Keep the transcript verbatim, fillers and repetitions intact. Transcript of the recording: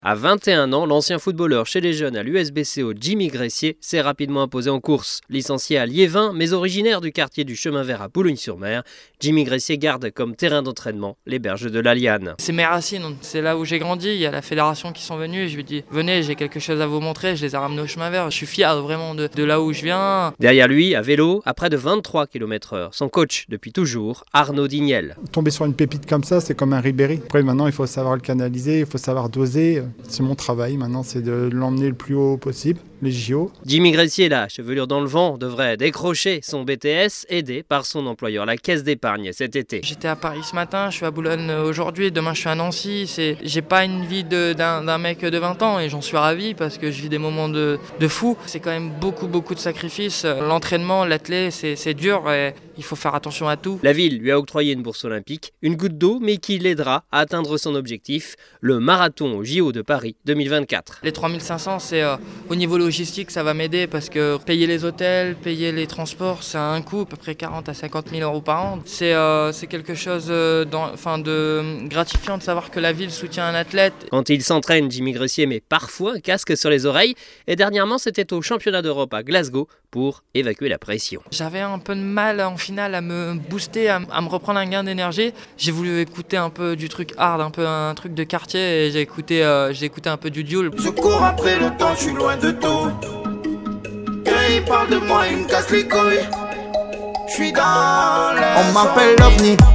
À vingt et un ans, l'ancien footballeur chez les jeunes à l'U S B C O Jimmy Gressier s'est rapidement imposé en course. Licencié à Liévin, mais originaire du quartier du Chemin Vert à Boulogne-sur-Mer, Jimmy Gressier garde comme terrain d'entraînement les berges de la Liane. C'est mes racines, c'est là où j'ai grandi, il y a la fédération qui sont venus, je lui dis venez, j'ai quelque chose à vous montrer, je les ai ramenés au Chemin Vert, je suis fier vraiment de, de là où je viens. Derrière lui, à vélo, à près de vingt-trois kilomètres heure, son coach depuis toujours, Arnaud Dignel. Tomber sur une pépite comme ça, c'est comme un Ribéry. Après maintenant, il faut savoir le canaliser, il faut savoir doser. C'est mon travail maintenant, c'est de l'emmener le plus haut possible, les J O. Jimmy Gressier, la chevelure dans le vent, devrait décrocher son B T S, aidé par son employeur, la Caisse d'épargne, cet été. J'étais à Paris ce matin, je suis à Boulogne aujourd'hui, demain je suis à Nancy. C'est... J'ai pas une vie de, d'un, d'un mec de vingt ans et j'en suis ravi parce que je vis des moments de, de fou. C'est quand même beaucoup, beaucoup de sacrifices. L'entraînement, l'athlète, c'est, c'est dur et il faut faire attention à tout. La ville lui a octroyé une bourse olympique, une goutte d'eau, mais qui l'aidera à atteindre son objectif, le marathon au J O de Paris deux mille vingt-quatre. Les trois mille cinq cents, c'est euh, au niveau logistique, ça va m'aider parce que payer les hôtels, payer les transports, ça a un coût, à peu près quarante à cinquante mille euros par an. C'est, euh, c'est quelque chose euh, dans, enfin de gratifiant de savoir que la ville soutient un athlète. Quand il s'entraîne, Jimmy Gressier met parfois un casque sur les oreilles et dernièrement c'était au championnat d'Europe à Glasgow pour évacuer la pression. J'avais un peu de mal en finale à me booster, à, à me reprendre un gain d'énergie. J'ai voulu écouter un peu du truc hard, un peu un truc de quartier et j'ai écouté, euh, j'ai écouté un peu du Duel. Je cours après le temps, je suis loin de tout. Quand il parle de moi, il me casse les couilles. Je suis dans l'air. On m'appelle l'OVNI.